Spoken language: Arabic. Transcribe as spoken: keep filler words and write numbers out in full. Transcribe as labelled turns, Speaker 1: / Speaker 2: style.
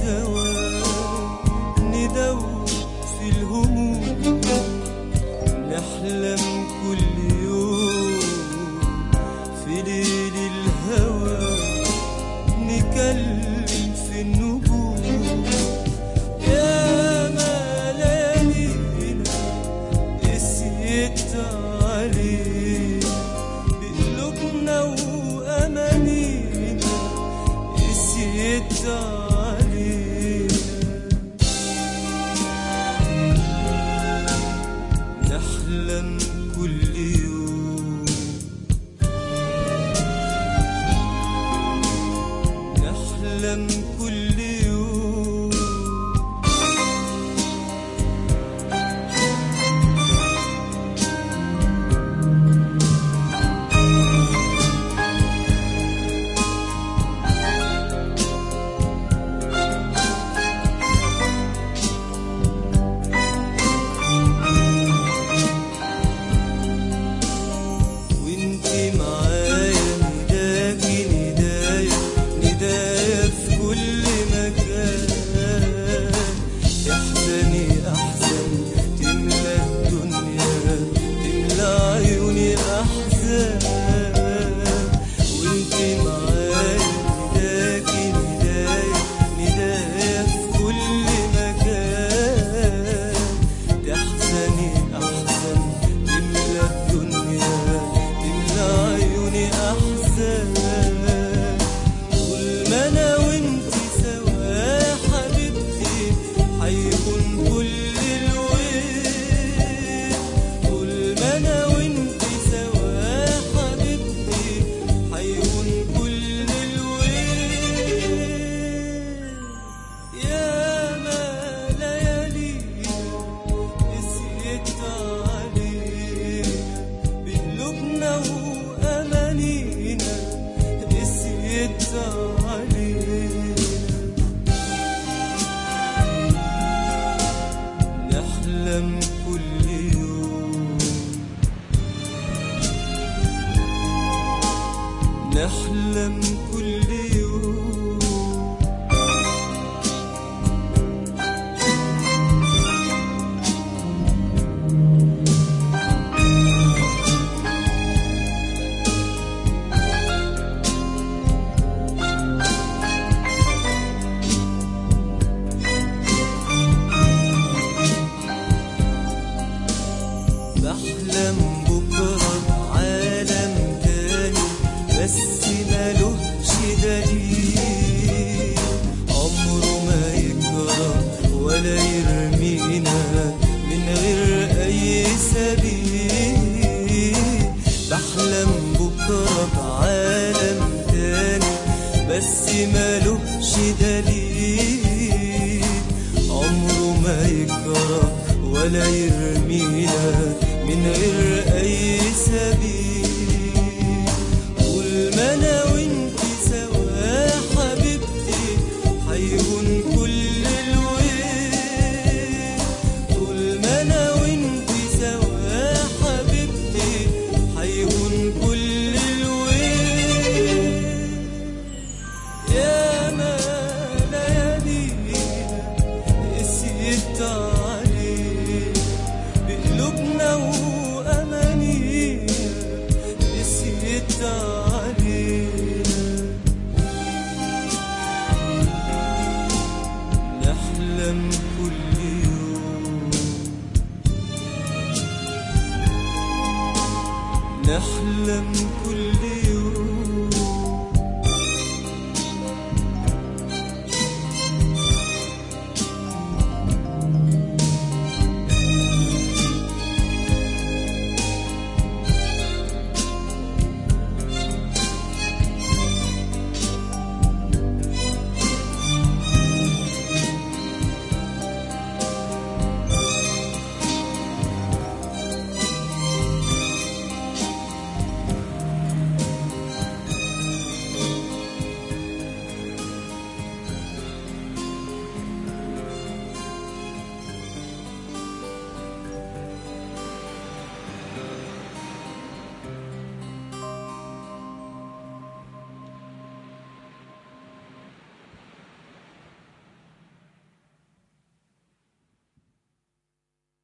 Speaker 1: الهوى ندوب في الهموم، نحلم كل يوم في ليل الهوى، نكلم في النجوم. يا ما ليالينا قسيت علينا بقلوبنا وأمانينا، قسيت علينا. نحلم كل يوم، نحلم كل يوم. وانتي معايا نداكي ندايا ندايا في كل مكان، تحزني أحزن تملى الدنيا تملى عيوني أحزان. وانتي معايا نداكي ندايا ندايا في كل مكان، تحزني أحزن تملى الدنيا تملى عيوني أحزان. طول ما أنا وانتي سوا يا حبيبتي حيكون كل الويل. طول ما أنا وانتي سوا يا حبيبتي حيكون كل الويل. يا ما ليالينا قسيت علينا بقلوبنا وأمانينا، قسيت علينا. نحلم كل يوم، نحلم كل يوم. بحلم بكرة بعالم تاني بس ملوش دليل، عمره ما يكره ولا يرمينا من غير أي سبيل. بحلم بكرة بعالم تاني بس ملوش دليل، عمره ما يكره ولا يرمينا من غير أي سبيل. طول ما أنا وانتي سوا يا حبيبتي حيكون كل الويل. طول ما أنا وانتي سوا يا حبيبتي حيكون كل الويل. يا ما ليالينا قسيت علينا بقلوبنا وأمانينا، قسيت علينا. نحلم كل يوم، نحلم